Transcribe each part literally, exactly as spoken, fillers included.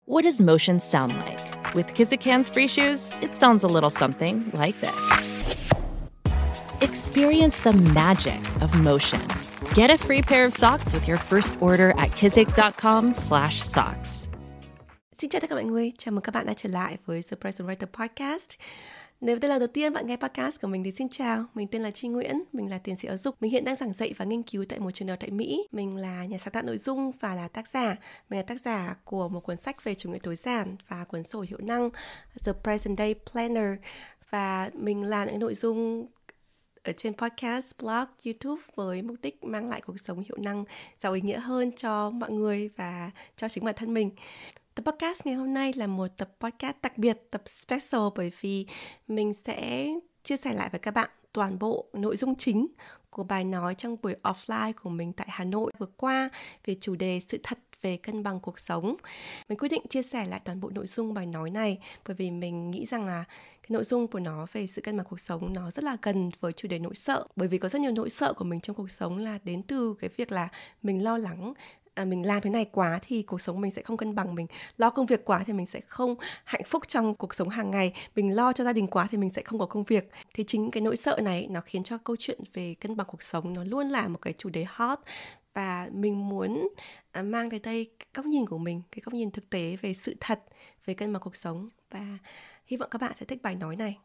What does motion sound like? With Kizikans free shoes, it sounds a little something like this. Experience the magic of motion. Get a free pair of socks with your first order at kizik.com slash socks. Xin chào tất cả mọi người, chào mừng các bạn đã trở lại với The Present Writer Podcast. Nếu đây là lần đầu tiên bạn nghe podcast của mình thì xin chào, mình tên là Tri Nguyễn, mình là tiến sĩ giáo dục. Mình hiện đang giảng dạy và nghiên cứu tại một trường đại học tại Mỹ. Mình là nhà sáng tạo nội dung và là tác giả. Mình là tác giả của một cuốn sách về chủ nghĩa tối giản và cuốn sổ hiệu năng The Present Day Planner. Và mình làm những nội dung ở trên podcast, blog, YouTube với mục đích mang lại cuộc sống hiệu năng, giàu ý nghĩa hơn cho mọi người và cho chính bản thân mình. Tập podcast ngày hôm nay là một tập podcast đặc biệt, tập special, bởi vì mình sẽ chia sẻ lại với các bạn toàn bộ nội dung chính của bài nói trong buổi offline của mình tại Hà Nội vừa qua về chủ đề sự thật về cân bằng cuộc sống. Mình quyết định chia sẻ lại toàn bộ nội dung bài nói này bởi vì mình nghĩ rằng là cái nội dung của nó về sự cân bằng cuộc sống nó rất là gần với chủ đề nỗi sợ. Bởi vì có rất nhiều nỗi sợ của mình trong cuộc sống là đến từ cái việc là mình lo lắng À, mình làm thế này quá thì cuộc sống mình sẽ không cân bằng, mình lo công việc quá thì mình sẽ không hạnh phúc trong cuộc sống hàng ngày, mình lo cho gia đình quá thì mình sẽ không có công việc. Thì chính cái nỗi sợ này nó khiến cho câu chuyện về cân bằng cuộc sống nó luôn là một cái chủ đề hot. Và mình muốn à, mang tới đây cái góc nhìn của mình, cái góc nhìn thực tế về sự thật về cân bằng cuộc sống. Và hy vọng các bạn sẽ thích bài nói này.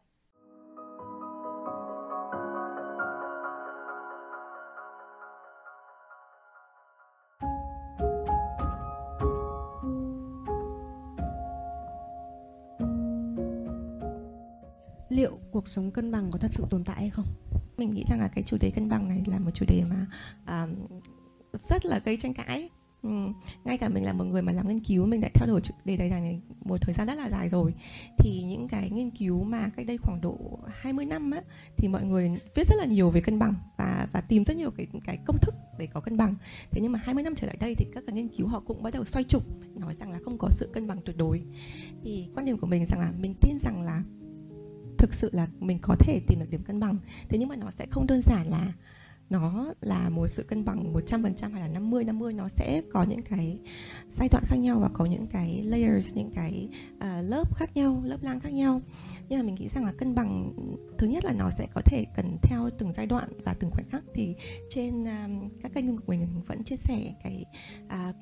Liệu cuộc sống cân bằng có thật sự tồn tại hay không? Mình nghĩ rằng là cái chủ đề cân bằng này là một chủ đề mà uh, rất là gây tranh cãi. uhm, Ngay cả mình là một người mà làm nghiên cứu, mình đã theo đuổi chủ đề này một thời gian rất là dài rồi. Thì những cái nghiên cứu mà cách đây khoảng độ hai mươi năm á, thì mọi người viết rất là nhiều về cân bằng và, và tìm rất nhiều cái, cái công thức để có cân bằng. Thế nhưng mà hai mươi năm trở lại đây thì các cái nghiên cứu họ cũng bắt đầu xoay trục, nói rằng là không có sự cân bằng tuyệt đối. Thì quan điểm của mình rằng là mình tin rằng là thực sự là mình có thể tìm được điểm cân bằng. Thế nhưng mà nó sẽ không đơn giản là nó là một sự cân bằng một trăm phần trăm hay là năm mươi năm mươi. Nó sẽ có những cái giai đoạn khác nhau và có những cái layers, những cái uh, lớp khác nhau, lớp lang khác nhau. Nhưng mà mình nghĩ rằng là cân bằng, thứ nhất là nó sẽ có thể cần theo từng giai đoạn và từng khoảnh khắc. Thì trên um, các kênh của mình vẫn chia sẻ cái uh,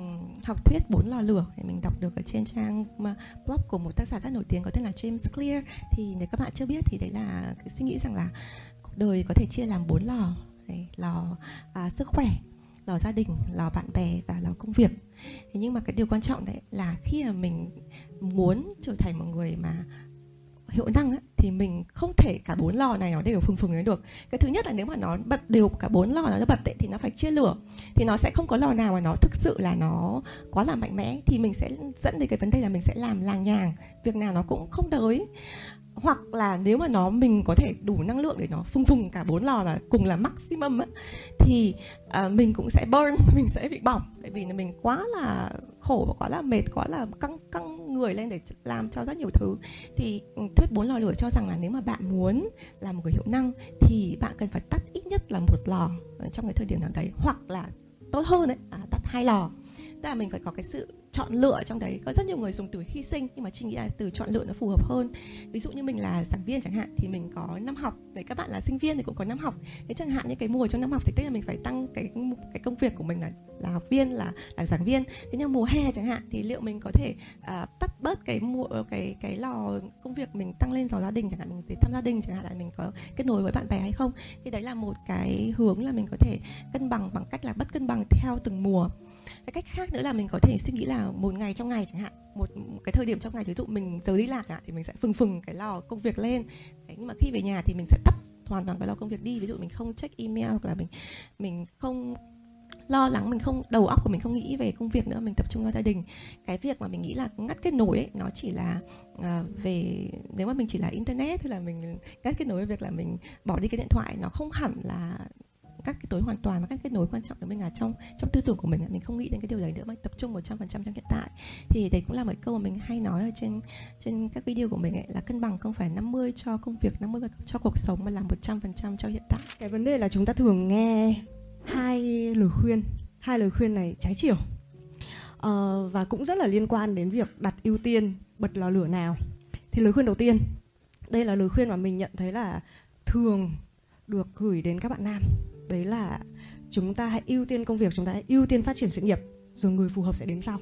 học thuyết bốn lò lửa thì mình đọc được ở trên trang blog của một tác giả rất nổi tiếng có tên là James Clear. Thì nếu các bạn chưa biết thì đấy là cái suy nghĩ rằng là cuộc đời có thể chia làm bốn lò. Đấy, lò à, sức khỏe, lò gia đình, lò bạn bè và lò công việc. Thế nhưng mà cái điều quan trọng đấy là khi mà mình muốn trở thành một người mà hiệu năng ấy, thì mình không thể cả bốn lò này nó đều phừng phừng đấy được. Cái thứ nhất là nếu mà nó bật đều cả bốn lò nó bật ấy, thì nó phải chia lửa, thì nó sẽ không có lò nào mà nó thực sự là nó quá là mạnh mẽ. Thì mình sẽ dẫn đến cái vấn đề là mình sẽ làm làng nhàng, việc nào nó cũng không tới. Hoặc là nếu mà nó mình có thể đủ năng lượng để nó phừng phừng cả bốn lò là cùng là maximum á, thì uh, mình cũng sẽ burn, mình sẽ bị bỏng. Tại vì mình quá là khổ và quá là mệt, quá là căng căng người lên để làm cho rất nhiều thứ. Thì thuyết bốn lò lửa cho rằng là nếu mà bạn muốn làm một người hiệu năng thì bạn cần phải tắt ít nhất là một lò trong cái thời điểm nào đấy, hoặc là tốt hơn ấy, à, tắt hai lò. Tức là mình phải có cái sự chọn lựa trong đấy. Có rất nhiều người dùng từ hy sinh, nhưng mà Trinh nghĩ là từ chọn lựa nó phù hợp hơn. Ví dụ như mình là giảng viên chẳng hạn thì mình có năm học, để các bạn là sinh viên thì cũng có năm học. Thế chẳng hạn như cái mùa trong năm học thì tức là mình phải tăng cái cái công việc của mình là là học viên, là là giảng viên. Thế nhưng mùa hè chẳng hạn thì liệu mình có thể uh, tắt bớt cái mùa cái cái lò công việc, mình tăng lên lò gia đình chẳng hạn, mình để thăm gia đình chẳng hạn, là mình có kết nối với bạn bè hay không. Thì đấy là một cái hướng là mình có thể cân bằng bằng cách là bất cân bằng theo từng mùa. Cái cách khác nữa là mình có thể suy nghĩ là một ngày trong ngày chẳng hạn, một cái thời điểm trong ngày, ví dụ mình giờ đi làm chẳng hạn thì mình sẽ phừng phừng cái lò công việc lên. Đấy, nhưng mà khi về nhà thì mình sẽ tắt hoàn toàn cái lò công việc đi. Ví dụ mình không check email, hoặc là mình mình không lo lắng, mình không đầu óc của mình không nghĩ về công việc nữa, mình tập trung vào gia đình. Cái việc mà mình nghĩ là ngắt kết nối ấy, nó chỉ là uh, về nếu mà mình chỉ là internet thì là mình ngắt kết nối với việc là mình bỏ đi cái điện thoại, nó không hẳn là các kết nối hoàn toàn, mà các kết nối quan trọng của mình là trong trong tư tưởng của mình, mình không nghĩ đến cái điều đấy nữa mà tập trung một trăm phần trăm trong hiện tại. Thì đấy cũng là một câu mà mình hay nói ở trên trên các video của mình ấy, là cân bằng không phải năm mươi cho công việc, năm mươi cho cuộc sống, mà là một trăm phần trăm cho hiện tại. Cái vấn đề là chúng ta thường nghe hai lời khuyên, hai lời khuyên này trái chiều. Ờ, và cũng rất là liên quan đến việc đặt ưu tiên, bật lò lửa nào. Thì lời khuyên đầu tiên, đây là lời khuyên mà mình nhận thấy là thường được gửi đến các bạn nam. Đấy là chúng ta hãy ưu tiên công việc, chúng ta hãy ưu tiên phát triển sự nghiệp, rồi người phù hợp sẽ đến sau.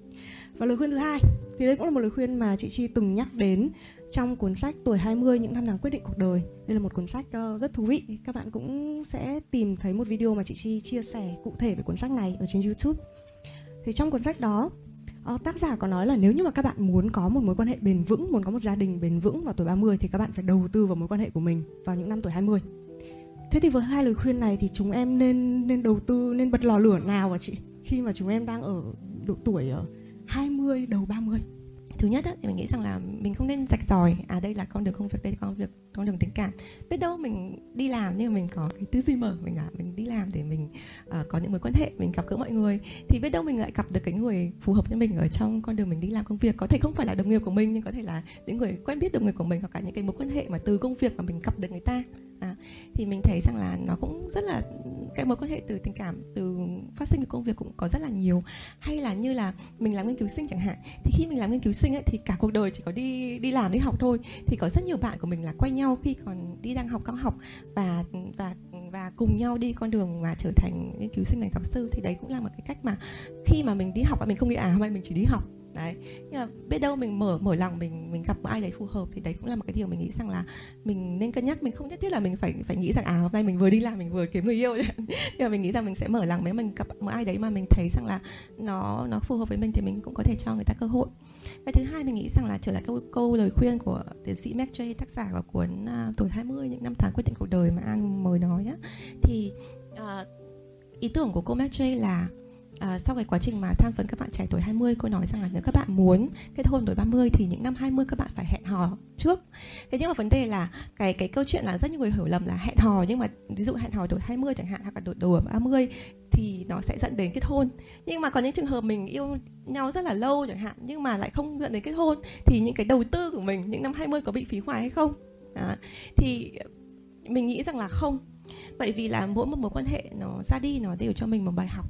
Và lời khuyên thứ hai, thì đây cũng là một lời khuyên mà chị Chi từng nhắc đến trong cuốn sách Tuổi hai mươi, những năm tháng quyết định cuộc đời. Đây là một cuốn sách uh, rất thú vị. Các bạn cũng sẽ tìm thấy một video mà chị Chi chia sẻ cụ thể về cuốn sách này ở trên YouTube. Thì trong cuốn sách đó, uh, tác giả có nói là nếu như mà các bạn muốn có một mối quan hệ bền vững, muốn có một gia đình bền vững vào tuổi ba mươi, thì các bạn phải đầu tư vào mối quan hệ của mình vào những năm tuổi hai mươi. Thế thì với hai lời khuyên này thì chúng em nên nên đầu tư, nên bật lò lửa nào hả chị? Khi mà chúng em đang ở độ tuổi ở hai mươi, đầu ba mươi. Thứ nhất á, thì mình nghĩ rằng là mình không nên rạch ròi, à đây là con đường công việc, đây là con việc con đường tình cảm. Biết đâu mình đi làm nhưng mà mình có cái tư duy mở, mình là mình đi làm để mình uh, có những mối quan hệ, mình gặp gỡ mọi người, thì biết đâu mình lại gặp được cái người phù hợp với mình ở trong con đường mình đi làm công việc. Có thể không phải là đồng nghiệp của mình, nhưng có thể là những người quen biết đồng nghiệp của mình, hoặc cả những cái mối quan hệ mà từ công việc mà mình gặp được người ta. À, thì mình thấy rằng là nó cũng rất là, cái mối quan hệ từ tình cảm, từ phát sinh từ công việc cũng có rất là nhiều. Hay là như là mình làm nghiên cứu sinh chẳng hạn, thì khi mình làm nghiên cứu sinh ấy, thì cả cuộc đời chỉ có đi đi làm đi học thôi. Thì có rất nhiều bạn của mình là quen nhau khi còn đi đang học cao học, và và và cùng nhau đi con đường mà trở thành nghiên cứu sinh, thành giáo sư. Thì đấy cũng là một cái cách mà khi mà mình đi học, mình không nghĩ à hôm nay mình chỉ đi học. Đấy, nhưng mà biết đâu mình mở mở lòng, mình mình gặp một ai đấy phù hợp, thì đấy cũng là một cái điều mình nghĩ rằng là mình nên cân nhắc. Mình không nhất thiết là mình phải phải nghĩ rằng à hôm nay mình vừa đi làm mình vừa kiếm người yêu. Nhưng mà mình nghĩ rằng mình sẽ mở lòng, nếu mình gặp một ai đấy mà mình thấy rằng là nó nó phù hợp với mình thì mình cũng có thể cho người ta cơ hội. Cái thứ hai mình nghĩ rằng là trở lại câu, câu lời khuyên của tiến sĩ McJay, tác giả của cuốn uh, Tuổi hai mươi, những năm tháng quyết định cuộc đời mà An mới nói á, thì uh, ý tưởng của cô McJay là À, sau cái quá trình mà tham vấn các bạn trẻ tuổi hai mươi, cô nói rằng là nếu các bạn muốn kết hôn tuổi ba mươi thì những năm hai mươi các bạn phải hẹn hò trước. Thế nhưng mà vấn đề là cái cái câu chuyện là rất nhiều người hiểu lầm là hẹn hò, nhưng mà ví dụ hẹn hò tuổi hai mươi chẳng hạn, hoặc là tuổi tuổi ba mươi thì nó sẽ dẫn đến kết hôn. Nhưng mà có những trường hợp mình yêu nhau rất là lâu chẳng hạn, nhưng mà lại không dẫn đến kết hôn, thì những cái đầu tư của mình những năm hai mươi có bị phí hoài hay không? Đó. Thì mình nghĩ rằng là không. Bởi vì là mỗi một mối quan hệ nó ra đi nó đều cho mình một bài học.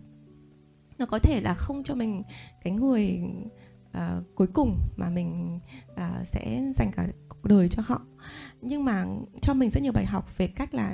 Nó có thể là không cho mình cái người uh, cuối cùng mà mình uh, sẽ dành cả cuộc đời cho họ, nhưng mà cho mình rất nhiều bài học về cách là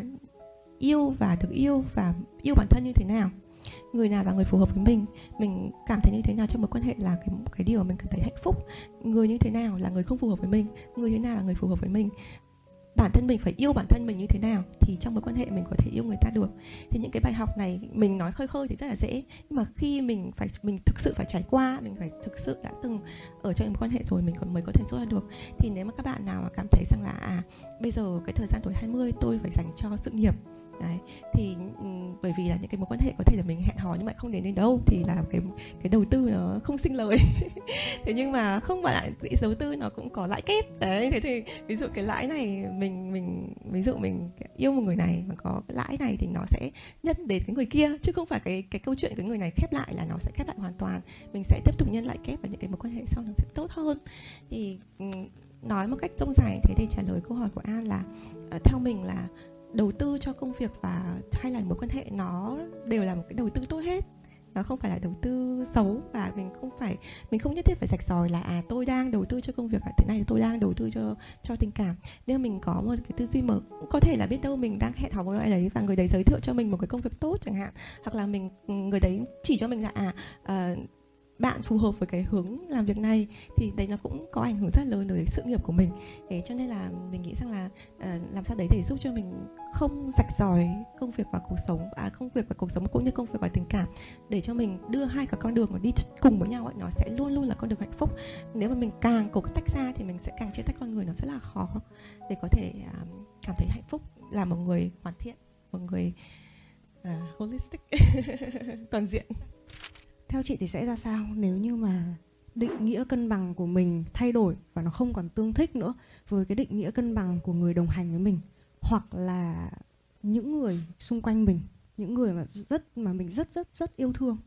yêu và được yêu, và yêu bản thân như thế nào, người nào là người phù hợp với mình, mình cảm thấy như thế nào trong mối quan hệ là cái, cái điều mà mình cảm thấy hạnh phúc, người như thế nào là người không phù hợp với mình, người thế nào là người phù hợp với mình. Bản thân mình phải yêu bản thân mình như thế nào thì trong mối quan hệ mình có thể yêu người ta được. Thì những cái bài học này mình nói khơi khơi thì rất là dễ, nhưng mà khi mình phải mình thực sự phải trải qua, mình phải thực sự đã từng ở trong mối quan hệ rồi mình còn mới có thể rút ra được. Thì nếu mà các bạn nào mà cảm thấy rằng là à bây giờ cái thời gian tuổi hai mươi tôi phải dành cho sự nghiệp đấy, thì um, bởi vì là những cái mối quan hệ có thể là mình hẹn hò nhưng mà không đến đến đâu, thì là cái cái đầu tư nó không sinh lời. Thế nhưng mà không mà lại đầu tư nó cũng có lãi kép đấy. Thế thì ví dụ cái lãi này mình mình ví dụ mình yêu một người này mà có cái lãi này thì nó sẽ nhân đến cái người kia, chứ không phải cái cái câu chuyện cái người này khép lại là nó sẽ khép lại hoàn toàn. Mình sẽ tiếp tục nhân lại kép và những cái mối quan hệ sau nó sẽ tốt hơn. Thì um, nói một cách rông dài thế để trả lời câu hỏi của An là uh, theo mình là đầu tư cho công việc và hay là mối quan hệ nó đều là một cái đầu tư tốt hết. Nó không phải là đầu tư xấu, và mình không phải mình không nhất thiết phải rạch ròi là à tôi đang đầu tư cho công việc, thế này tôi đang đầu tư cho cho tình cảm. Nếu mình có một cái tư duy mở, cũng có thể là biết đâu mình đang hẹn hò với ai đấy và người đấy giới thiệu cho mình một cái công việc tốt chẳng hạn, hoặc là mình người đấy chỉ cho mình là à uh, bạn phù hợp với cái hướng làm việc này, thì đấy nó cũng có ảnh hưởng rất lớn đến sự nghiệp của mình. Thế cho nên là mình nghĩ rằng là uh, làm sao đấy để giúp cho mình không rạch ròi công việc và cuộc sống, à công việc và cuộc sống cũng như công việc và tình cảm, để cho mình đưa hai cái con đường mà đi cùng với nhau ấy, nó sẽ luôn luôn là con đường hạnh phúc. Nếu mà mình càng cố tách ra thì mình sẽ càng chia tách con người, nó rất là khó để có thể uh, cảm thấy hạnh phúc, là một người hoàn thiện, một người uh, holistic, toàn diện. Theo chị thì sẽ ra sao nếu như mà định nghĩa cân bằng của mình thay đổi và nó không còn tương thích nữa với cái định nghĩa cân bằng của người đồng hành với mình, hoặc là những người xung quanh mình, những người mà rất mà mình rất rất rất yêu thương?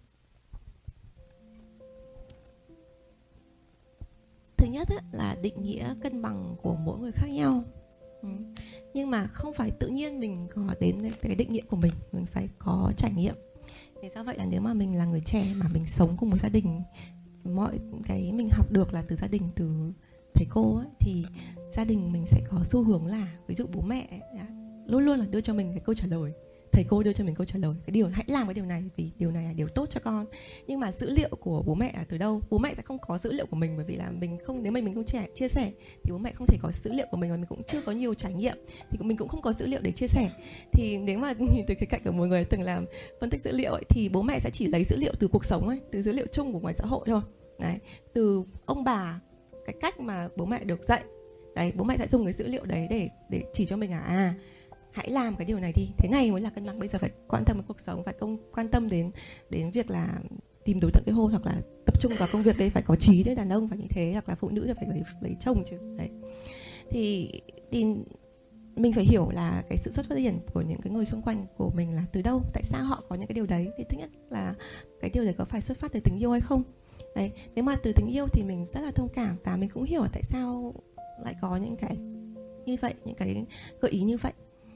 Thứ nhất á, là định nghĩa cân bằng của mỗi người khác nhau. Ừ. Nhưng mà không phải tự nhiên mình có đến cái định nghĩa của mình, mình phải có trải nghiệm. Thế do vậy là nếu mà mình là người trẻ mà mình sống cùng một gia đình, mọi cái mình học được là từ gia đình, từ thầy cô ấy, thì gia đình mình sẽ có xu hướng là ví dụ bố mẹ ấy, luôn luôn là đưa cho mình cái câu trả lời, thầy cô đưa cho mình câu trả lời, cái điều hãy làm cái điều này vì điều này là điều tốt cho con. Nhưng mà dữ liệu của bố mẹ là từ đâu? Bố mẹ sẽ không có dữ liệu của mình, bởi vì là mình không, nếu mà mình không trẻ chia sẻ thì bố mẹ không thể có dữ liệu của mình, và mình cũng chưa có nhiều trải nghiệm thì mình cũng không có dữ liệu để chia sẻ. Thì nếu mà nhìn từ khía cạnh của một người từng làm phân tích dữ liệu ấy, thì bố mẹ sẽ chỉ lấy dữ liệu từ cuộc sống ấy, từ dữ liệu chung của ngoài xã hội thôi. Đấy, từ ông bà, cái cách mà bố mẹ được dạy. Đấy, bố mẹ sẽ dùng cái dữ liệu đấy để để chỉ cho mình là à hãy làm cái điều này đi, thế này mới là cân bằng. Bây giờ phải quan tâm đến cuộc sống, phải công quan tâm đến đến việc là tìm đối tượng kết hôn, hoặc là tập trung vào công việc. Đấy, phải có chí chứ, đàn ông phải như thế, hoặc là phụ nữ thì phải lấy lấy chồng chứ. Đấy, thì, thì mình phải hiểu là cái sự xuất phát điểm của những cái người xung quanh của mình là từ đâu, tại sao họ có những cái điều đấy. Thì thứ nhất là cái điều đấy có phải xuất phát từ tình yêu hay không. Đấy, nếu mà từ tình yêu thì mình rất là thông cảm, và mình cũng hiểu tại sao lại có những cái như vậy, những cái gợi ý như vậy.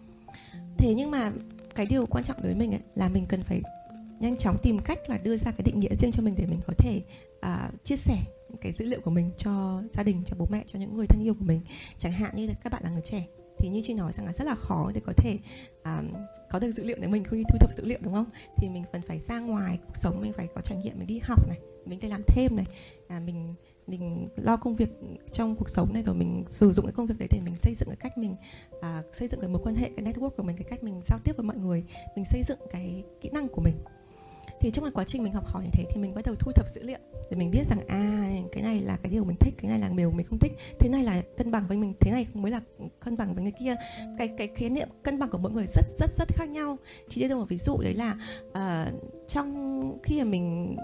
Thế nhưng mà cái điều quan trọng đối với mình ấy, là mình cần phải nhanh chóng tìm cách là đưa ra cái định nghĩa riêng cho mình, để mình có thể uh, chia sẻ những cái dữ liệu của mình cho gia đình, cho bố mẹ, cho những người thân yêu của mình. Chẳng hạn như là các bạn là người trẻ thì như chị nói rằng là rất là khó để có thể uh, có được dữ liệu để mình khi thu thập dữ liệu, đúng không? Thì mình cần phải ra ngoài cuộc sống, mình phải có trải nghiệm, mình đi học này, mình đi làm thêm này, à, mình mình lo công việc trong cuộc sống này, rồi mình sử dụng cái công việc đấy để mình xây dựng cái cách mình à, xây dựng cái mối quan hệ, cái network của mình, cái cách mình giao tiếp với mọi người, mình xây dựng cái kỹ năng của mình. Thì trong cái quá trình mình học hỏi như thế thì mình bắt đầu thu thập dữ liệu để mình biết rằng à cái này là cái điều mình thích, cái này là điều mình không thích, thế này là cân bằng với mình, thế này mới là cân bằng với người kia. Cái cái khái niệm cân bằng của mỗi người rất rất rất khác nhau. Chỉ đưa ra một ví dụ đấy là uh, trong khi mà mình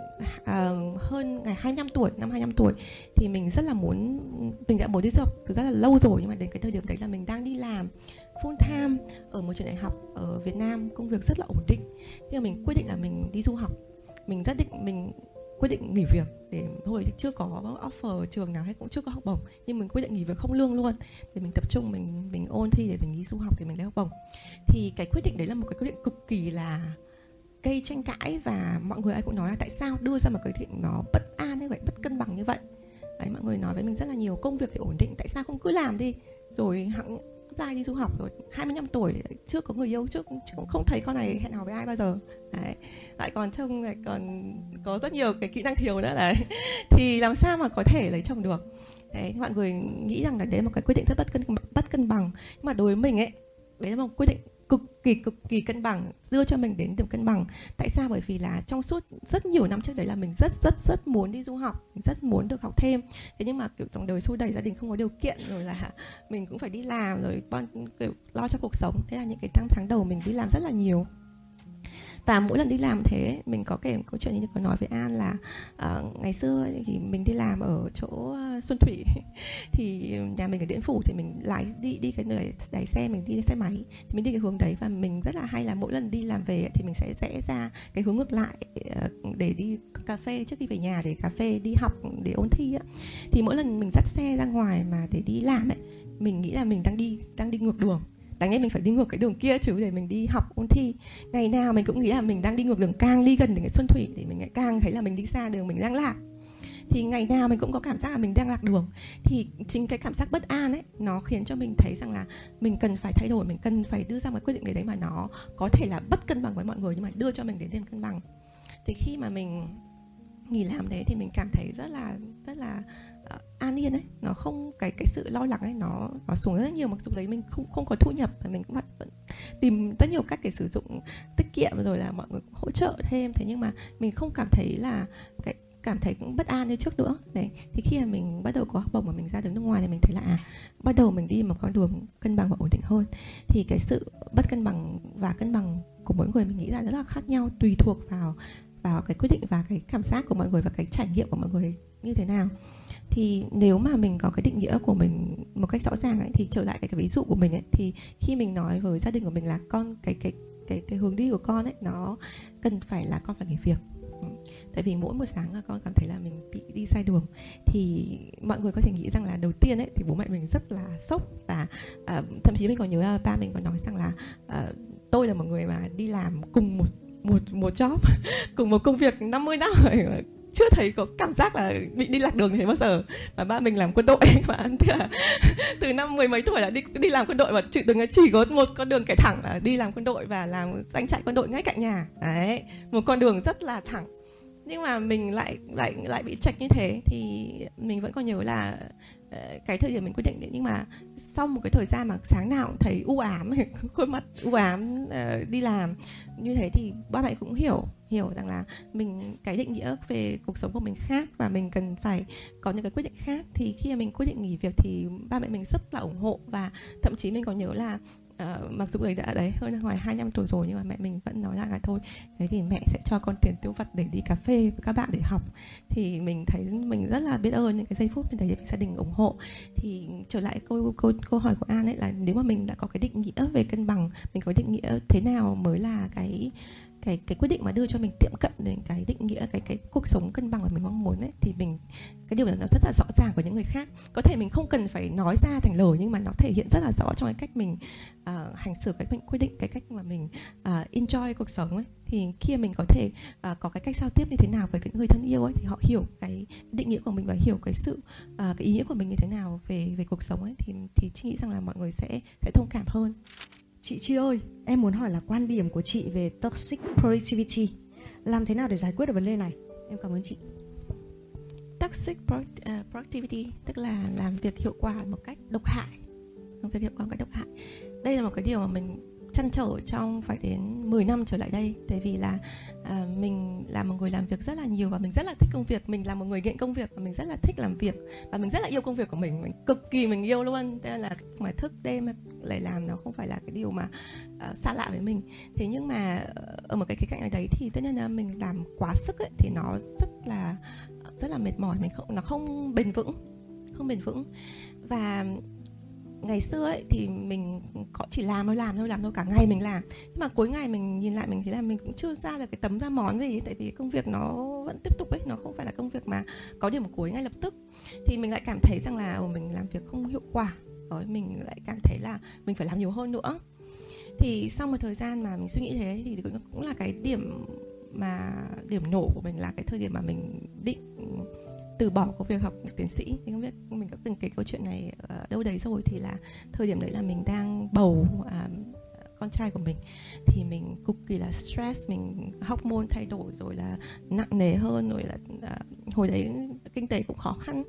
uh, hơn ngày hai mươi lăm tuổi, năm hai mươi lăm tuổi thì mình rất là muốn, mình đã muốn đi du học từ rất là lâu rồi, nhưng mà đến cái thời điểm đấy là mình đang đi làm full time ở một trường đại học ở Việt Nam, công việc rất là ổn định. Thế là mình quyết định là mình đi du học. Mình rất định mình quyết định nghỉ việc, để hồi chưa có offer trường nào hay cũng chưa có học bổng, nhưng mình quyết định nghỉ việc không lương luôn để mình tập trung mình mình ôn thi để mình đi du học để mình lấy học bổng. Thì cái quyết định đấy là một cái quyết định cực kỳ là gây tranh cãi, và mọi người ai cũng nói là tại sao đưa ra một cái quyết định nó bất an như vậy, bất cân bằng như vậy. Đấy, mọi người nói với mình rất là nhiều, công việc thì ổn định, tại sao không cứ làm đi rồi hẵng apply đi du học, rồi hai mươi lăm tuổi chưa có người yêu, trước cũng không thấy con này hẹn hò với ai bao giờ. Đấy, lại còn trông lại còn có rất nhiều cái kỹ năng thiếu nữa đấy, thì làm sao mà có thể lấy chồng được. Đấy, mọi người nghĩ rằng là đấy là một cái quyết định rất bất cân bất cân bằng, nhưng mà đối với mình ấy, đấy là một quyết định cực kỳ cực kỳ cân bằng, đưa cho mình đến điểm cân bằng. Tại sao? Bởi vì là trong suốt rất nhiều năm trước đấy là mình rất rất rất muốn đi du học, mình rất muốn được học thêm. Thế nhưng mà kiểu dòng đời xô đẩy, gia đình không có điều kiện, rồi là mình cũng phải đi làm, rồi kiểu lo cho cuộc sống. Thế là những cái năm tháng đầu mình đi làm rất là nhiều. Và mỗi lần đi làm thế, mình có kể một câu chuyện như có nói với An là uh, ngày xưa thì mình đi làm ở chỗ uh, Xuân Thủy thì nhà mình ở Điện Phủ, thì mình lái đi đi cái nơi đáy xe, mình đi xe máy thì mình đi cái hướng đấy, và mình rất là hay là mỗi lần đi làm về thì mình sẽ rẽ ra cái hướng ngược lại uh, để đi cà phê trước khi về nhà, để cà phê đi học, để ôn thi á. Thì mỗi lần mình dắt xe ra ngoài mà để đi làm ấy, mình nghĩ là mình đang đi đang đi ngược đường. Đáng lẽ mình phải đi ngược cái đường kia chứ, để mình đi học ôn thi. Ngày nào mình cũng nghĩ là mình đang đi ngược đường, càng đi gần đến cái Xuân Thủy thì mình lại càng thấy là mình đi xa đường, mình đang lạc. Thì ngày nào mình cũng có cảm giác là mình đang lạc đường. Thì chính cái cảm giác bất an ấy, nó khiến cho mình thấy rằng là mình cần phải thay đổi, mình cần phải đưa ra một quyết định đấy, đấy mà nó có thể là bất cân bằng với mọi người, nhưng mà đưa cho mình đến điểm cân bằng. Thì khi mà mình nghỉ làm đấy thì mình cảm thấy rất là rất là uh, an yên ấy, nó không cái cái sự lo lắng ấy nó nó xuống rất nhiều, mặc dù đấy mình không không có thu nhập, và mình cũng vẫn tìm rất nhiều cách để sử dụng tiết kiệm, rồi là mọi người cũng hỗ trợ thêm. Thế nhưng mà mình không cảm thấy là cái cảm thấy cũng bất an như trước nữa. Đấy, thì khi mà mình bắt đầu có học bổng mà mình ra được nước ngoài thì mình thấy là à, bắt đầu mình đi một con đường cân bằng và ổn định hơn. Thì cái sự bất cân bằng và cân bằng của mỗi người mình nghĩ là rất là khác nhau, tùy thuộc vào vào cái quyết định và cái cảm giác của mọi người và cái trải nghiệm của mọi người như thế nào. Thì nếu mà mình có cái định nghĩa của mình một cách rõ ràng ấy, thì trở lại cái, cái ví dụ của mình ấy, thì khi mình nói với gia đình của mình là con cái cái cái cái hướng đi của con ấy, nó cần phải là con phải nghỉ việc. Tại vì mỗi một sáng là con cảm thấy là mình bị đi sai đường, thì mọi người có thể nghĩ rằng là đầu tiên ấy thì bố mẹ mình rất là sốc, và uh, thậm chí mình còn nhớ là ba mình còn nói rằng là uh, tôi là một người mà đi làm cùng một một một job cùng một công việc năm mươi năm rồi chưa thấy có cảm giác là bị đi lạc đường như thế bao giờ. Và ba mình làm quân đội mà từ năm mười mấy tuổi là đi đi làm quân đội, và chỉ từng chỉ có một con đường kẻ thẳng là đi làm quân đội và làm doanh trại quân đội ngay cạnh nhà. Đấy, một con đường rất là thẳng. Nhưng mà mình lại lại lại bị chệch như thế. Thì mình vẫn còn nhớ là uh, cái thời điểm mình quyết định đấy, nhưng mà sau một cái thời gian mà sáng nào cũng thấy u ám, khuôn mặt u ám uh, đi làm như thế, thì ba mẹ cũng hiểu hiểu rằng là mình, cái định nghĩa về cuộc sống của mình khác và mình cần phải có những cái quyết định khác. Thì khi mà mình quyết định nghỉ việc thì ba mẹ mình rất là ủng hộ, và thậm chí mình còn nhớ là Uh, mặc dù đấy đã đấy hơn ngoài hai năm tuổi rồi, nhưng mà mẹ mình vẫn nói là, là thôi, thế thì mẹ sẽ cho con tiền tiêu vặt để đi cà phê với các bạn để học. Thì mình thấy mình rất là biết ơn những cái giây phút như thế, gia đình ủng hộ. Thì trở lại câu câu câu hỏi của An ấy, là nếu mà mình đã có cái định nghĩa về cân bằng, mình có định nghĩa thế nào mới là cái cái cái quyết định mà đưa cho mình tiệm cận đến cái định nghĩa cái cái cuộc sống cân bằng mà mình mong muốn ấy, thì mình, cái điều đó nó rất là rõ ràng của những người khác. Có thể mình không cần phải nói ra thành lời, nhưng mà nó thể hiện rất là rõ trong cái cách mình uh, hành xử, cái mình quyết định, cái cách mà mình uh, enjoy cuộc sống ấy. Thì khi mình có thể uh, có cái cách giao tiếp như thế nào với những người thân yêu ấy, thì họ hiểu cái định nghĩa của mình và hiểu cái sự uh, cái ý nghĩa của mình như thế nào về về cuộc sống ấy, thì thì chị nghĩ rằng là mọi người sẽ sẽ thông cảm hơn. Chị Chi ơi, em muốn hỏi là quan điểm của chị về toxic productivity, làm thế nào để giải quyết được vấn đề này? Em cảm ơn chị. Toxic productivity tức là làm việc hiệu quả một cách độc hại, làm việc hiệu quả một cách độc hại. Đây là một cái điều mà mình trăn trở trong phải đến mười năm trở lại đây. Tại vì là à, mình là một người làm việc rất là nhiều và mình rất là thích công việc. Mình là một người nghiện công việc và mình rất là thích làm việc, và mình rất là yêu công việc của mình, mình cực kỳ mình yêu luôn. Thế nên là mà thức đêm lại làm nó không phải là cái điều mà uh, xa lạ với mình. Thế nhưng mà ở một cái khía cạnh ở đấy thì tất nhiên là mình làm quá sức ấy, thì nó rất là rất là mệt mỏi, mình không, nó không bền vững, không bền vững. Và ngày xưa ấy thì mình có chỉ làm thôi, làm thôi, làm thôi, cả ngày mình làm. Nhưng mà cuối ngày mình nhìn lại mình thấy là mình cũng chưa ra được cái tấm ra món gì ấy, tại vì công việc nó vẫn tiếp tục ấy, nó không phải là công việc mà có điểm cuối ngay lập tức. Thì mình lại cảm thấy rằng là ồ, mình làm việc không hiệu quả, rồi mình lại cảm thấy là mình phải làm nhiều hơn nữa. Thì sau một thời gian mà mình suy nghĩ thế thì cũng là cái điểm mà điểm nổ của mình, là cái thời điểm mà mình định từ bỏ công việc học tiến sĩ. Thì không biết mình có từng kể câu chuyện này ở đâu đấy rồi. Thì là thời điểm đấy là mình đang bầu à, con trai của mình, thì mình cực kỳ là stress, mình hormone thay đổi rồi là nặng nề hơn, rồi là à, hồi đấy kinh tế cũng khó khăn.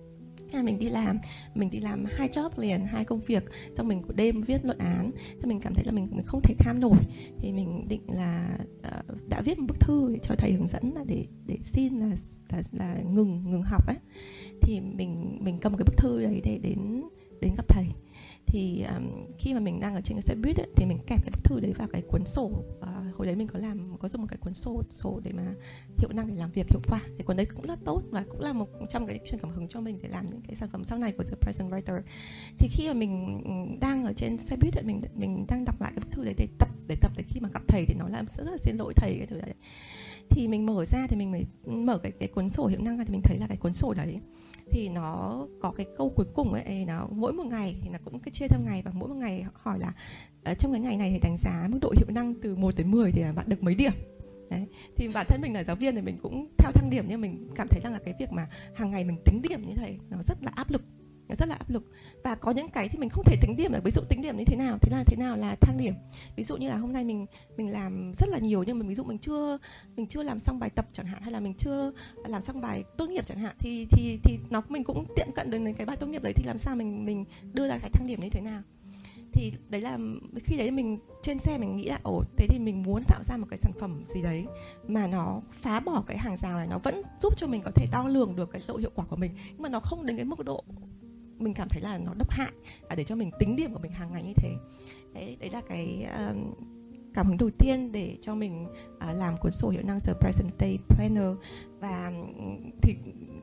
Mình đi làm, mình đi làm hai job liền, hai công việc, xong mình đêm viết luận án. Thì mình cảm thấy là mình, mình không thể kham nổi. Thì mình định là uh, đã viết một bức thư để cho thầy hướng dẫn là để để xin là là, là ngừng ngừng học ấy. Thì mình mình cầm cái bức thư đấy để đến đến gặp thầy. Thì um, khi mà mình đang ở trên cái xe buýt ấy, thì mình kẹp cái bức thư đấy vào cái cuốn sổ. Uh, hồi đấy mình có làm có dùng một cái cuốn sổ sổ để mà hiệu năng để làm việc hiệu quả. Thì cuốn đấy cũng là tốt và cũng là một trong cái truyền cảm hứng cho mình để làm những cái sản phẩm sau này của The Present Writer. Thì khi mà mình đang ở trên xe buýt ấy, mình mình đang đọc lại cái bức thư đấy để tập để tập để khi mà gặp thầy thì nó làm rất là xin lỗi thầy cái thứ đấy. Thì mình mở ra thì mình mới mở cái cái cuốn sổ hiệu năng ra, thì mình thấy là cái cuốn sổ đấy thì nó có cái câu cuối cùng ấy, nó mỗi một ngày thì nó cũng cái chia theo ngày, và mỗi một ngày hỏi là uh, trong cái ngày này thì đánh giá mức độ hiệu năng từ một đến mười thì bạn được mấy điểm. Đấy. Thì bản thân mình là giáo viên thì mình cũng theo thang điểm, nhưng mình cảm thấy rằng là cái việc mà hàng ngày mình tính điểm như thế nó rất là áp lực, nó rất là áp lực. Và có những cái thì mình không thể tính điểm được. Ví dụ tính điểm như thế nào, thế là thế nào là thang điểm. Ví dụ như là hôm nay mình mình làm rất là nhiều, nhưng mà ví dụ mình chưa mình chưa làm xong bài tập chẳng hạn, hay là mình chưa làm xong bài tốt nghiệp chẳng hạn, thì thì thì nó mình cũng tiệm cận đến cái bài tốt nghiệp đấy, thì làm sao mình mình đưa ra cái thang điểm như thế nào. Thì đấy là khi đấy mình trên xe mình nghĩ là ồ, thế thì mình muốn tạo ra một cái sản phẩm gì đấy mà nó phá bỏ cái hàng rào này, nó vẫn giúp cho mình có thể đo lường được cái độ hiệu quả của mình, nhưng mà nó không đến cái mức độ mình cảm thấy là nó độc hại, à, để cho mình tính điểm của mình hàng ngày như thế. Đấy, đấy là cái um, cảm hứng đầu tiên để cho mình uh, làm cuốn sổ hiệu năng The Present Day Planner. Và thì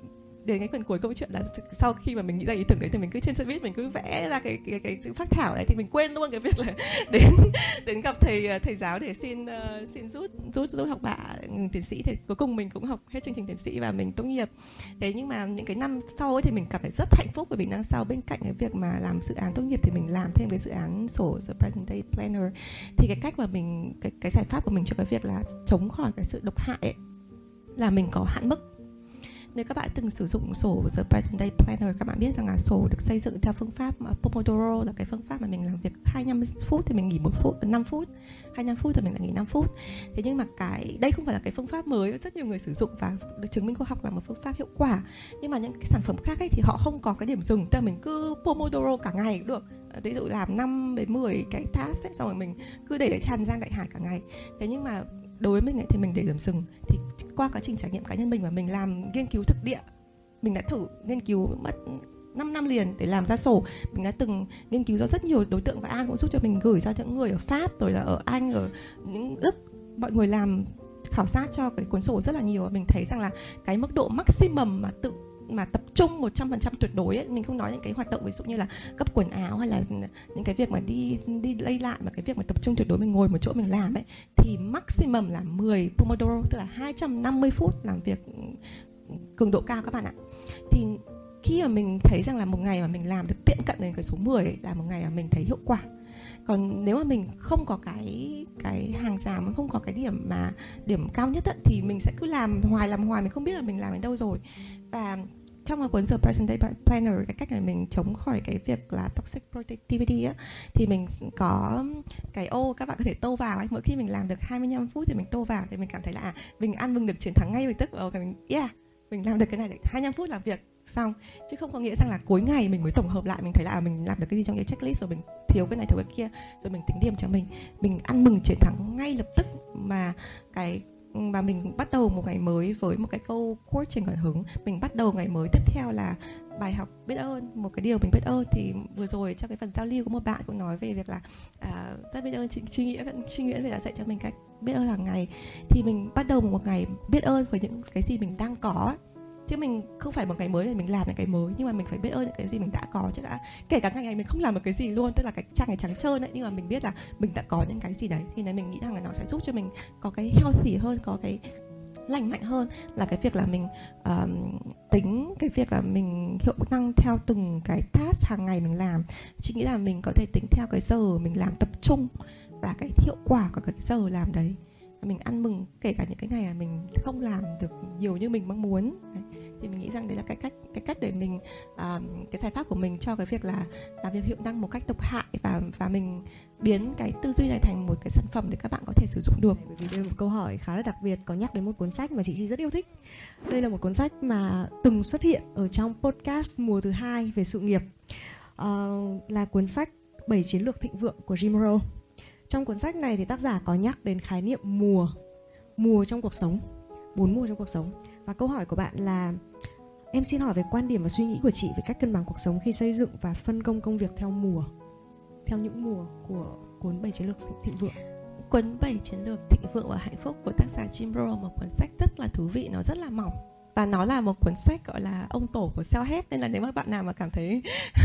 đến cái phần cuối câu chuyện là sau khi mà mình nghĩ ra ý tưởng đấy thì mình cứ trên xe buýt mình cứ vẽ ra cái cái cái, cái phác thảo này, thì mình quên luôn cái việc là đến đến gặp thầy thầy giáo để xin uh, xin rút rút rút học bạ tiến sĩ. Thì cuối cùng mình cũng học hết chương trình tiến sĩ và mình tốt nghiệp. Thế nhưng mà những cái năm sau ấy thì mình cảm thấy rất hạnh phúc, bởi vì năm sau bên cạnh cái việc mà làm dự án tốt nghiệp thì mình làm thêm cái dự án sổ The Present Day Planner. Thì cái cách mà mình cái cái giải pháp của mình cho cái việc là chống khỏi cái sự độc hại ấy, là mình có hạn mức. Nếu các bạn từng sử dụng sổ The Present Day Planner, các bạn biết rằng là sổ được xây dựng theo phương pháp Pomodoro, là cái phương pháp mà mình làm việc hai mươi lăm phút thì mình nghỉ một phút, năm phút, hai mươi lăm phút thì mình lại nghỉ năm phút. Thế nhưng mà cái đây không phải là cái phương pháp mới, rất nhiều người sử dụng và được chứng minh khoa học là một phương pháp hiệu quả. Nhưng mà những cái sản phẩm khác ấy thì họ không có cái điểm dừng, tức là mình cứ Pomodoro cả ngày cũng được. Ví dụ làm năm đến mười cái task ấy, xong rồi mình cứ để tràn ra đại hải cả ngày. Thế nhưng mà đối với mình ấy, thì mình để điểm dừng. Thì qua quá trình trải nghiệm cá nhân mình và mình làm nghiên cứu thực địa, mình đã thử nghiên cứu mất năm năm liền để làm ra sổ. Mình đã từng nghiên cứu cho rất nhiều đối tượng và An cũng giúp cho mình gửi ra những người ở Pháp, rồi là ở Anh, ở những Đức. Mọi người làm khảo sát cho cái cuốn sổ rất là nhiều. Mình thấy rằng là cái mức độ maximum mà tự mà tập trung một trăm phần trăm tuyệt đối ấy, mình không nói những cái hoạt động ví dụ như là gấp quần áo hay là những cái việc mà đi đi lay lại, mà cái việc mà tập trung tuyệt đối mình ngồi một chỗ mình làm ấy, thì maximum là mười Pomodoro, tức là hai trăm năm mươi phút làm việc cường độ cao các bạn ạ. Thì khi mà mình thấy rằng là một ngày mà mình làm được tiệm cận đến cái số mười ấy, là một ngày mà mình thấy hiệu quả. Còn nếu mà mình không có cái cái hàng rào, không có cái điểm mà điểm cao nhất ấy, thì mình sẽ cứ làm hoài làm hoài, mình không biết là mình làm đến đâu rồi. Và trong cái cuốn The Present Day Planner, cái cách này mình chống khỏi cái việc là toxic productivity á, thì mình có cái ô các bạn có thể tô vào ấy. Mỗi khi mình làm được hai mươi lăm phút thì mình tô vào, thì mình cảm thấy là à, mình ăn mừng được chiến thắng ngay lập tức. Và mình yeah, mình làm được cái này được hai mươi lăm phút làm việc xong, chứ không có nghĩa rằng là cuối ngày mình mới tổng hợp lại, mình thấy là à, mình làm được cái gì trong cái checklist, rồi mình thiếu cái này thiếu cái kia, rồi mình tính điểm cho mình. Mình ăn mừng chiến thắng ngay lập tức, mà cái mà mình bắt đầu một ngày mới với một cái câu quote truyền cảm hứng. Mình bắt đầu ngày mới tiếp theo là bài học biết ơn, một cái điều mình biết ơn. Thì vừa rồi trong cái phần giao lưu có một bạn cũng nói về việc là à, rất biết ơn chị Suy Nghĩa, Suy Nghĩa về đã dạy cho mình cách biết ơn hàng ngày. Thì mình bắt đầu một ngày biết ơn với những cái gì mình đang có, chứ mình không phải một ngày mới thì mình làm những cái mới, nhưng mà mình phải biết ơn những cái gì mình đã có chứ đã. Kể cả ngày này mình không làm một cái gì luôn, tức là cái trang này trắng trơn ấy, nhưng mà mình biết là mình đã có những cái gì đấy, thì này mình nghĩ rằng là nó sẽ giúp cho mình có cái healthy hơn, có cái lành mạnh hơn là cái việc là mình uh, tính cái việc là mình hiệu năng theo từng cái task hàng ngày mình làm. Chị nghĩ là mình có thể tính theo cái giờ mình làm tập trung và cái hiệu quả của cái giờ làm đấy. Mình ăn mừng kể cả những cái ngày mà mình không làm được nhiều như mình mong muốn đấy. Thì mình nghĩ rằng đấy là cái cách cái cách để mình uh, cái giải pháp của mình cho cái việc là làm việc hiệu năng một cách độc hại, và và mình biến cái tư duy này thành một cái sản phẩm để các bạn có thể sử dụng được. Bởi vì đây là một câu hỏi khá là đặc biệt, có nhắc đến một cuốn sách mà chị Chi rất yêu thích. Đây là một cuốn sách mà từng xuất hiện ở trong podcast mùa thứ hai về sự nghiệp, uh, là cuốn sách bảy chiến lược thịnh vượng của Jim Rohn. Trong cuốn sách này thì tác giả có nhắc đến khái niệm mùa, mùa trong cuộc sống, bốn mùa trong cuộc sống. Và câu hỏi của bạn là: em xin hỏi về quan điểm và suy nghĩ của chị về cách cân bằng cuộc sống khi xây dựng và phân công công việc theo mùa, theo những mùa của cuốn bảy chiến lược thịnh vượng. Cuốn bảy chiến lược thịnh vượng và hạnh phúc của tác giả Jim Rohn, một cuốn sách rất là thú vị, nó rất là mỏng. Và nó là một cuốn sách gọi là ông tổ của self-help, nên là nếu mà bạn nào mà cảm thấy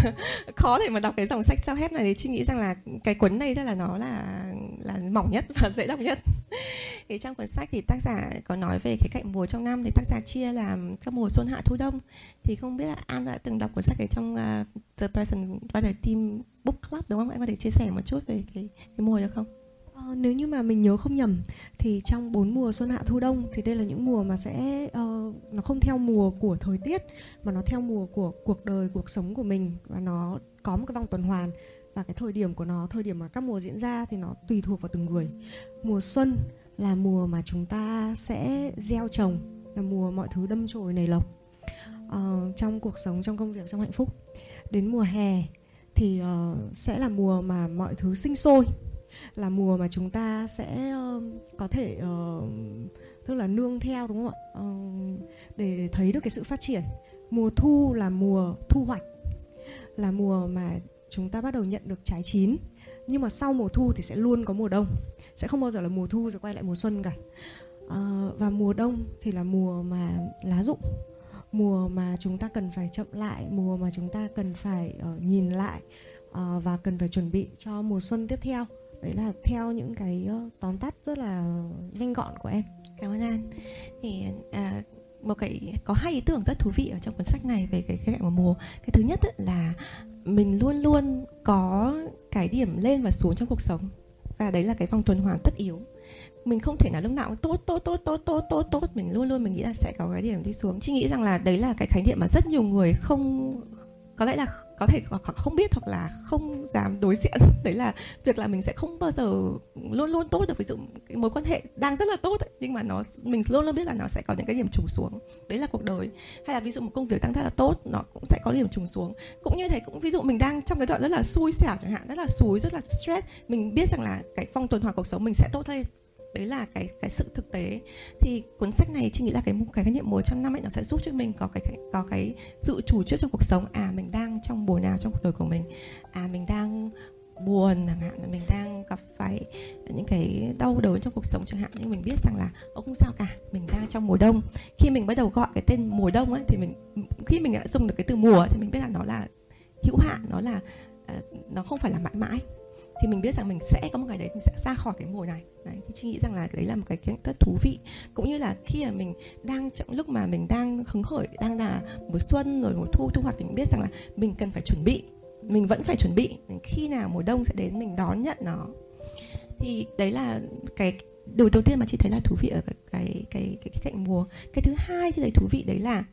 khó để mà đọc cái dòng sách self-help này thì chị nghĩ rằng là cái cuốn này rất là nó là là mỏng nhất và dễ đọc nhất. Thì trong cuốn sách thì tác giả có nói về cái cạnh mùa trong năm, thì tác giả chia làm các mùa xuân hạ thu đông. Thì không biết là An đã từng đọc cuốn sách này trong uh, The Present Writer Team Book Club đúng không? Anh có thể chia sẻ một chút về cái, cái mùa được không? Ờ, nếu như mà mình nhớ không nhầm thì trong bốn mùa xuân hạ thu đông thì đây là những mùa mà sẽ uh, nó không theo mùa của thời tiết, mà nó theo mùa của cuộc đời, cuộc sống của mình, và nó có một cái vòng tuần hoàn. Và cái thời điểm của nó, thời điểm mà các mùa diễn ra thì nó tùy thuộc vào từng người. Mùa xuân là mùa mà chúng ta sẽ gieo trồng, là mùa mọi thứ đâm chồi nảy lộc uh, trong cuộc sống, trong công việc, trong hạnh phúc. Đến mùa hè thì uh, sẽ là mùa mà mọi thứ sinh sôi, là mùa mà chúng ta sẽ uh, có thể uh, tức là nương theo, đúng không ạ, uh, để, để thấy được cái sự phát triển. Mùa thu là mùa thu hoạch, là mùa mà chúng ta bắt đầu nhận được trái chín. Nhưng mà sau mùa thu thì sẽ luôn có mùa đông, sẽ không bao giờ là mùa thu rồi quay lại mùa xuân cả. uh, Và mùa đông thì là mùa mà lá rụng, mùa mà chúng ta cần phải chậm lại, mùa mà chúng ta cần phải uh, nhìn lại uh, và cần phải chuẩn bị cho mùa xuân tiếp theo. Đấy là theo những cái uh, tóm tắt rất là nhanh gọn của em. Cảm ơn An. Thì à, một cái có hai ý tưởng rất thú vị ở trong cuốn sách này về cái khía cạnh của mùa. Cái thứ nhất là mình luôn luôn có cái điểm lên và xuống trong cuộc sống, và đấy là cái vòng tuần hoàn tất yếu. Mình không thể nào lúc nào cũng tốt tốt tốt tốt tốt tốt tốt mình luôn luôn mình nghĩ là sẽ có cái điểm đi xuống. Chị nghĩ rằng là đấy là cái khái niệm mà rất nhiều người không, có lẽ là có thể không biết hoặc là không dám đối diện. Đấy là việc là mình sẽ không bao giờ luôn luôn tốt được. Ví dụ cái mối quan hệ đang rất là tốt ấy, nhưng mà nó mình luôn luôn biết là nó sẽ có những cái điểm trùng xuống. Đấy là cuộc đời. Hay là ví dụ một công việc đang rất là tốt, nó cũng sẽ có điểm trùng xuống. Cũng như thế, cũng ví dụ mình đang trong cái đoạn rất là xui xẻo chẳng hạn, rất là xúi, rất là stress, mình biết rằng là cái phong tuần hoàn cuộc sống mình sẽ tốt lên. Đấy là cái cái sự thực tế. Thì cuốn sách này chị nghĩ là cái cái khái niệm mùa trong năm ấy, nó sẽ giúp cho mình có cái có cái sự chủ trước trong cuộc sống. À, mình đang trong mùa nào trong cuộc đời của mình. À, mình đang buồn chẳng hạn, mình đang gặp phải những cái đau đớn trong cuộc sống chẳng hạn, nhưng mình biết rằng là không sao cả, mình đang trong mùa đông. Khi mình bắt đầu gọi cái tên mùa đông ấy, thì mình khi mình đã dùng được cái từ mùa thì mình biết là nó là hữu hạn, nó là nó không phải là mãi mãi. Thì mình biết rằng mình sẽ có một ngày đấy mình sẽ ra khỏi cái mùa này. Đấy, thì chị nghĩ rằng là đấy là một cái rất thú vị. Cũng như là khi mà mình đang trong lúc mà mình đang hứng khởi, đang là mùa xuân rồi mùa thu thu hoạch, thì mình biết rằng là mình cần phải chuẩn bị, mình vẫn phải chuẩn bị, khi nào mùa đông sẽ đến mình đón nhận nó. Thì đấy là cái điều đầu tiên mà chị thấy là thú vị ở cái cái cái cái, cái cạnh mùa. Cái thứ hai chị thấy thú vị đấy là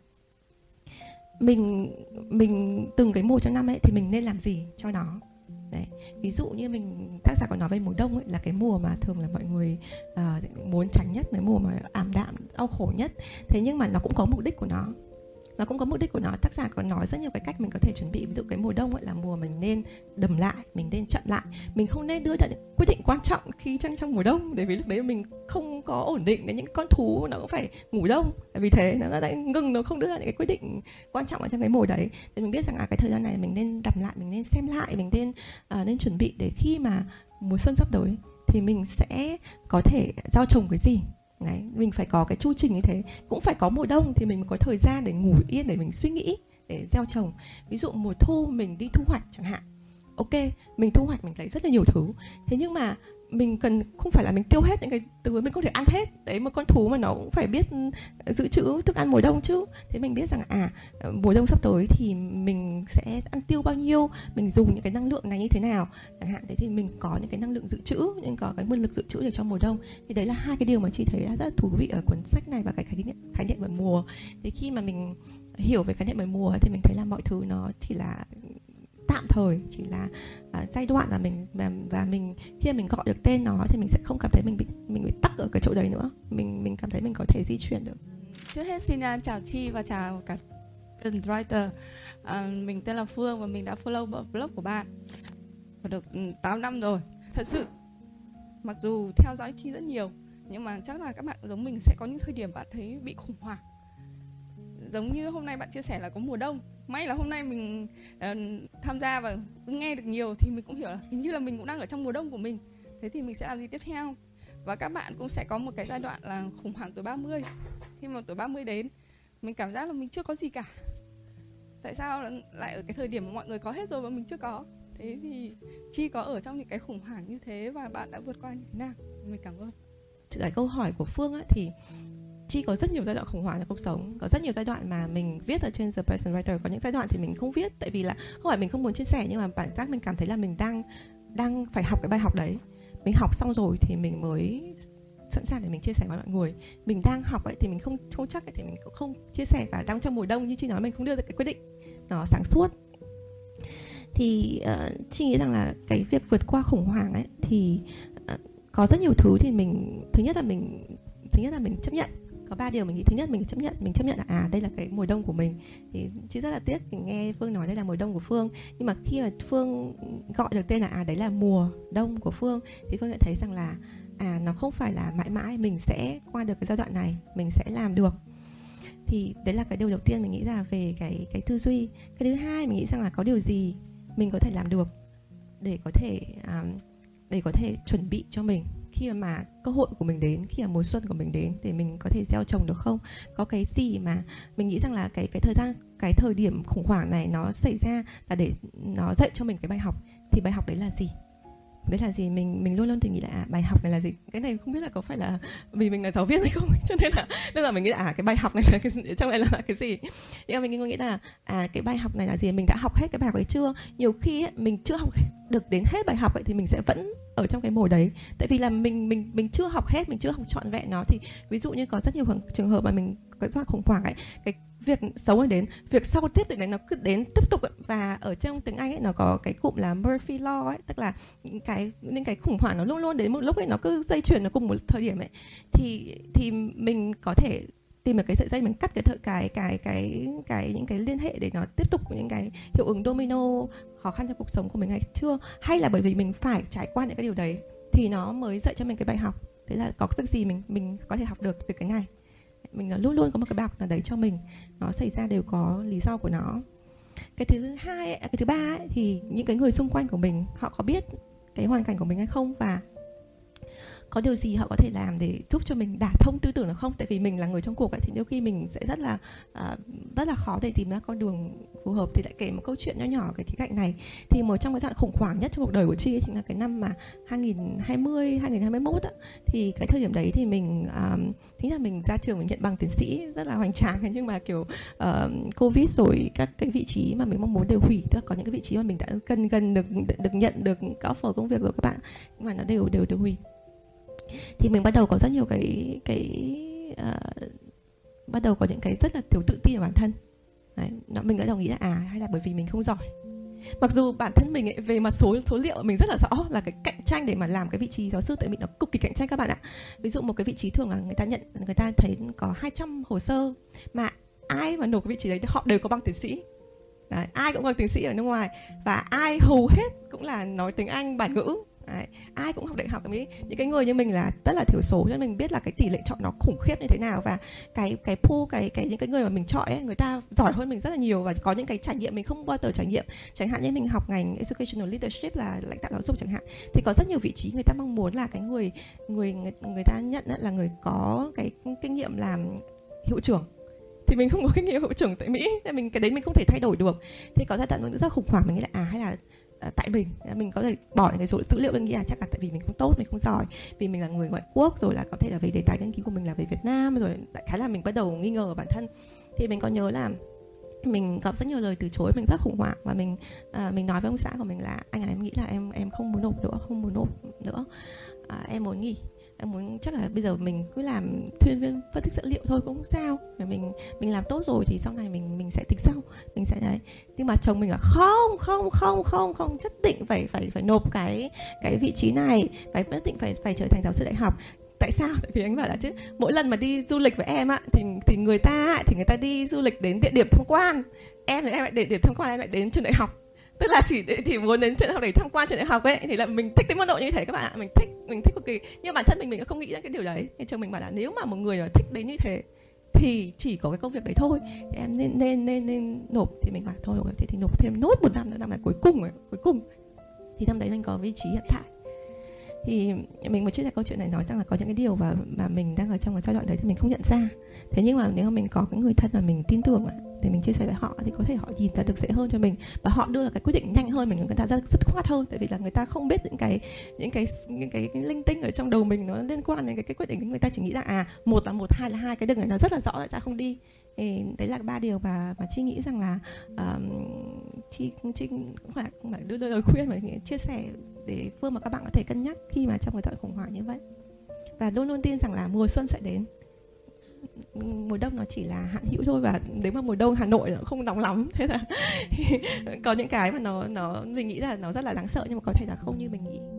mình mình từng cái mùa trong năm ấy thì mình nên làm gì cho nó. Đấy. Ví dụ như mình tác giả còn nói về mùa đông ấy, là cái mùa mà thường là mọi người uh, muốn tránh nhất, cái mùa mà ảm đạm, đau khổ nhất. Thế nhưng mà nó cũng có mục đích của nó. Nó cũng có mục đích của nó. Tác giả còn nói rất nhiều cái cách mình có thể chuẩn bị. Ví dụ cái mùa đông ấy là mùa mình nên đầm lại, mình nên chậm lại. Mình không nên đưa ra những quyết định quan trọng khi trong trong mùa đông, bởi vì lúc đấy mình không có ổn định. Đến những con thú nó cũng phải ngủ đông. Vì thế nó lại ngừng, nó không đưa ra những cái quyết định quan trọng ở trong cái mùa đấy. Thì mình biết rằng là cái thời gian này mình nên đầm lại, mình nên xem lại, mình nên uh, nên chuẩn bị để khi mà mùa xuân sắp tới thì mình sẽ có thể gieo trồng cái gì. Đấy, mình phải có cái chu trình như thế. Cũng phải có mùa đông thì mình mới có thời gian để ngủ yên, để mình suy nghĩ, để gieo trồng. Ví dụ mùa thu mình đi thu hoạch chẳng hạn. Ok, mình thu hoạch mình lấy rất là nhiều thứ. Thế nhưng mà mình cần không phải là mình tiêu hết những cái thứ, mình không thể ăn hết. Đấy, một con thú mà nó cũng phải biết dự trữ thức ăn mùa đông chứ. Thế mình biết rằng à, mùa đông sắp tới thì mình sẽ ăn tiêu bao nhiêu, mình dùng những cái năng lượng này như thế nào chẳng hạn. Thế thì mình có những cái năng lượng dự trữ, nhưng có cái nguồn lực dự trữ để cho mùa đông. Thì đấy là hai cái điều mà chị thấy rất là thú vị ở cuốn sách này và cái khái niệm, khái niệm về mùa. Thì khi mà mình hiểu về khái niệm về mùa thì mình thấy là mọi thứ nó chỉ là tạm thời, chỉ là uh, giai đoạn mà mình và, và mình khi mà mình gọi được tên nó thì mình sẽ không cảm thấy mình bị mình bị tắc ở cái chỗ đấy nữa. Mình mình cảm thấy mình có thể di chuyển được. Trước hết xin uh, chào Chi và chào cả Student Writer. Uh, mình tên là Phương và mình đã follow blog của bạn được tám năm rồi. Thật sự mặc dù theo dõi Chi rất nhiều, nhưng mà chắc là các bạn giống mình sẽ có những thời điểm bạn thấy bị khủng hoảng. Giống như hôm nay bạn chia sẻ là có mùa đông. May là hôm nay mình uh, tham gia và nghe được nhiều thì mình cũng hiểu là hình như là mình cũng đang ở trong mùa đông của mình. Thế thì mình sẽ làm gì tiếp theo? Và các bạn cũng sẽ có một cái giai đoạn là khủng hoảng tuổi ba mươi. Khi mà tuổi ba mươi đến, mình cảm giác là mình chưa có gì cả. Tại sao lại ở cái thời điểm mà mọi người có hết rồi mà mình chưa có? Thế thì Chi có ở trong những cái khủng hoảng như thế và bạn đã vượt qua như thế nào? Mình cảm ơn. Trở lại câu hỏi của Phương á, thì Chi có rất nhiều giai đoạn khủng hoảng trong cuộc sống. Có rất nhiều giai đoạn mà mình viết ở trên The Present Writer. Có những giai đoạn thì mình không viết, tại vì là không phải mình không muốn chia sẻ, nhưng mà bản giác mình cảm thấy là mình đang đang phải học cái bài học đấy. Mình học xong rồi thì mình mới sẵn sàng để mình chia sẻ với mọi người. Mình đang học ấy thì mình không không chắc ấy, thì mình cũng không chia sẻ. Và đang trong mùa đông như Chi nói, mình không đưa ra cái quyết định nó sáng suốt. Thì uh, Chi nghĩ rằng là cái việc vượt qua khủng hoảng ấy thì uh, có rất nhiều thứ thì mình thứ nhất là mình thứ nhất là mình chấp nhận. Có ba điều mình nghĩ. Thứ nhất, mình chấp nhận mình chấp nhận là à đây là cái mùa đông của mình. Thì Chi rất là tiếc mình nghe Phương nói đây là mùa đông của Phương, nhưng mà khi mà Phương gọi được tên là à đấy là mùa đông của Phương thì Phương sẽ thấy rằng là à nó không phải là mãi mãi, mình sẽ qua được cái giai đoạn này, mình sẽ làm được. Thì đấy là cái điều đầu tiên mình nghĩ là về cái cái tư duy. Cái thứ hai, mình nghĩ rằng là có điều gì mình có thể làm được để có thể um, để có thể chuẩn bị cho mình khi mà cơ hội của mình đến, khi mà mùa xuân của mình đến để mình có thể gieo trồng được không? Có cái gì mà mình nghĩ rằng là cái cái thời gian, cái thời điểm khủng hoảng này nó xảy ra là để nó dạy cho mình cái bài học. Thì bài học đấy là gì? Đấy là gì? Mình mình luôn luôn thì nghĩ là à, bài học này là gì? Cái này không biết là có phải là vì mình là giáo viên hay không, cho nên là nên là mình nghĩ là à, cái bài học này là cái trong này là cái gì? Nhưng mà mình nghĩ là à, cái bài học này là gì? Mình đã học hết cái bài học ấy chưa? Nhiều khi ấy, mình chưa học được đến hết bài học ấy, thì mình sẽ vẫn ở trong cái mồi đấy. Tại vì là mình mình mình chưa học hết, mình chưa học trọn vẹn nó. Thì ví dụ như có rất nhiều trường hợp mà mình có giai đoạn khủng hoảng ấy, cái việc xấu ấy đến, việc sau tiếp tục đấy nó cứ đến tiếp tục ấy. Và ở trong tiếng Anh ấy nó có cái cụm là Murphy Law ấy, tức là cái những cái khủng hoảng nó luôn luôn đến một lúc ấy, nó cứ dây chuyền nó cùng một thời điểm ấy, thì thì mình có thể tìm được cái sợi dây, mình cắt cái thợ cái cái cái cái những cái liên hệ để nó tiếp tục những cái hiệu ứng domino khó khăn trong cuộc sống của mình hay chưa, hay là bởi vì mình phải trải qua những cái điều đấy thì nó mới dạy cho mình cái bài học. Thế là có cái việc gì mình mình có thể học được từ cái này. Mình luôn luôn có một cái bài học nào đấy cho mình, nó xảy ra đều có lý do của nó. Cái thứ hai, cái thứ ba ấy, thì những cái người xung quanh của mình họ có biết cái hoàn cảnh của mình hay không, và có điều gì họ có thể làm để giúp cho mình đả thông tư tưởng được không? Tại vì mình là người trong cuộc ấy, thì đôi khi mình sẽ rất là uh, rất là khó để tìm ra con đường phù hợp. Thì lại kể một câu chuyện nho nhỏ cái khía cạnh này. Thì một trong cái giai đoạn khủng hoảng nhất trong cuộc đời của Chi ấy, chính là cái năm mà hai nghìn không trăm hai mươi, hai nghìn không trăm hai mươi mốt á. Thì cái thời điểm đấy thì mình um, chính là mình ra trường mình nhận bằng tiến sĩ rất là hoành tráng, nhưng mà kiểu uh, Covid rồi các cái vị trí mà mình mong muốn đều hủy. Tức là có những cái vị trí mà mình đã gần gần được được nhận được cái offer công việc rồi các bạn, nhưng mà nó đều đều được hủy. Thì mình bắt đầu có rất nhiều cái cái uh, bắt đầu có những cái rất là thiếu tự tin ở bản thân. Đấy, mình bắt đầu nghĩ là à hay là bởi vì mình không giỏi. Mặc dù bản thân mình ấy, về mặt số số liệu mình rất là rõ là cái cạnh tranh để mà làm cái vị trí giáo sư, tại vì nó cực kỳ cạnh tranh các bạn ạ. Ví dụ một cái vị trí thường là người ta nhận, người ta thấy có hai trăm hồ sơ mà ai mà nộp cái vị trí đấy thì họ đều có bằng tiến sĩ. Đấy, ai cũng có tiến sĩ ở nước ngoài, và ai hầu hết cũng là nói tiếng Anh bản ngữ. Đấy, ai cũng học đại học. Mỹ. Những cái người như mình là rất là thiểu số, cho nên mình biết là cái tỷ lệ chọn nó khủng khiếp như thế nào, và cái cái pool cái cái những cái người mà mình chọn ấy, người ta giỏi hơn mình rất là nhiều và có những cái trải nghiệm mình không bao giờ trải nghiệm. Chẳng hạn như mình học ngành educational leadership là lãnh đạo giáo dục chẳng hạn, thì có rất nhiều vị trí người ta mong muốn là cái người người người, người ta nhận là người có cái kinh nghiệm làm hiệu trưởng. Thì mình không có kinh nghiệm hiệu trưởng tại Mỹ, nên mình cái đấy mình không thể thay đổi được. Thì có giai đoạn mình rất khủng hoảng, mình nghĩ là à hay là tại mình mình có thể bỏ những cái số dữ liệu, mình nghĩ là chắc là tại vì mình không tốt, mình không giỏi, vì mình là người ngoại quốc, rồi là có thể là về đề tài nghiên cứu của mình là về Việt Nam, rồi đại khái là mình bắt đầu nghi ngờ bản thân. Thì mình có nhớ là mình gặp rất nhiều lời từ chối, mình rất khủng hoảng, và mình à, mình nói với ông xã của mình là anh à, em nghĩ là em em không muốn nộp nữa, không muốn nộp nữa, à, em muốn nghỉ. Em muốn chắc là bây giờ mình cứ làm thuyên viên phân tích dữ liệu thôi cũng không sao, mình mình làm tốt rồi thì sau này mình mình sẽ tính sau, mình sẽ đấy. Nhưng mà chồng mình là không không không không không nhất định phải phải phải nộp cái cái vị trí này, phải nhất định phải phải trở thành giáo sư đại học. Tại sao? Tại vì anh bảo là chứ mỗi lần mà đi du lịch với em á, thì thì người ta thì người ta đi du lịch đến địa điểm tham quan, em thì em lại để điểm tham quan, em lại đến trường đại học. Tức là chỉ chỉ muốn đến trường đại học để tham quan trường đại học ấy, thì là mình thích cái mức độ như thế các bạn ạ, mình thích mình thích cực kỳ. Nhưng bản thân mình mình cũng không nghĩ ra cái điều đấy. Thì chồng mình bảo là nếu mà một người mà thích đến như thế thì chỉ có cái công việc đấy thôi, thì em nên nên nên nên nộp. Thì mình bảo thôi rồi, thế thì nộp thêm nốt một năm nữa, năm này cuối cùng rồi, cuối cùng thì năm đấy mình có vị trí hiện tại. Thì mình mới chia sẻ câu chuyện này, nói rằng là có những cái điều mà, mà mình đang ở trong cái giai đoạn đấy thì mình không nhận ra. Thế nhưng mà nếu mà mình có cái người thân mà mình tin tưởng thì mình chia sẻ với họ, thì có thể họ nhìn ra được dễ hơn cho mình, và họ đưa ra cái quyết định nhanh hơn mình, người ta rất dứt khoát hơn. Tại vì là người ta không biết những cái những cái những cái, cái linh tinh ở trong đầu mình nó liên quan đến cái, cái quyết định. Người ta chỉ nghĩ là à một là một, hai là hai, cái đường này nó rất là rõ, tại sao không đi. Thì đấy là ba điều mà mà Chi nghĩ rằng là um, Chi Chi cũng phải cũng phải đưa lời khuyên và chia sẻ để Phương mà các bạn có thể cân nhắc khi mà trong cái giai đoạn khủng hoảng như vậy. Và luôn luôn tin rằng là mùa xuân sẽ đến. Mùa đông nó chỉ là hạn hữu thôi, và nếu mà mùa đông Hà Nội nó không nóng lắm, thế là có những cái mà nó nó mình nghĩ là nó rất là đáng sợ, nhưng mà có thể là không như mình nghĩ.